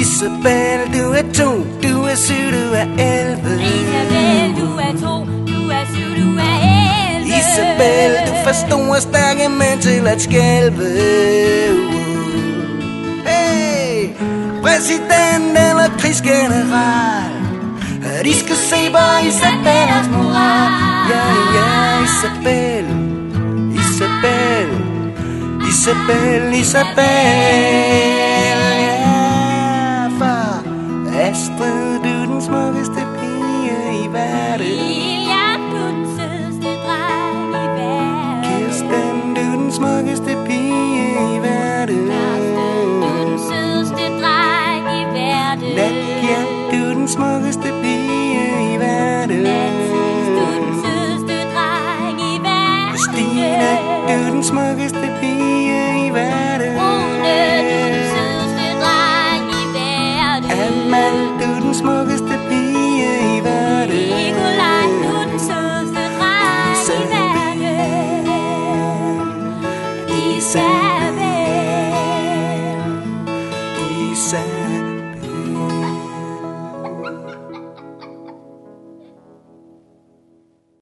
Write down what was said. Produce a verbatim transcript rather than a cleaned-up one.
Isabel, du er to, du er syv, du er elleve. Isabel, du er to, du er syv, du er elleve. Isabel, du er for stor og stærke mænd til at skælve. Hey, præsident eller krigsgeneral, de skal se på Isabellers moral. Ja, ja, Isabel, Isabel, Isabel, Isabel. Ja, far, Astrid, du er den smukkeste pige i verden. Lilja, du er den sødeste dreng i verden. Kirsten, du er den smukkeste pige i verden. Karsten, du er den sødeste dreng i verden. Nadia, du er den smukkeste pige i verden. Nancy, du er den sødeste dreng i verden. Stine, du er den smukkeste pige i verden. Rune, du er den sødeste dreng i verden. Amal, du er den smukkeste pige i verden. Nikolaj, du er den sødeste dreng i verden. Isabel, Isabel.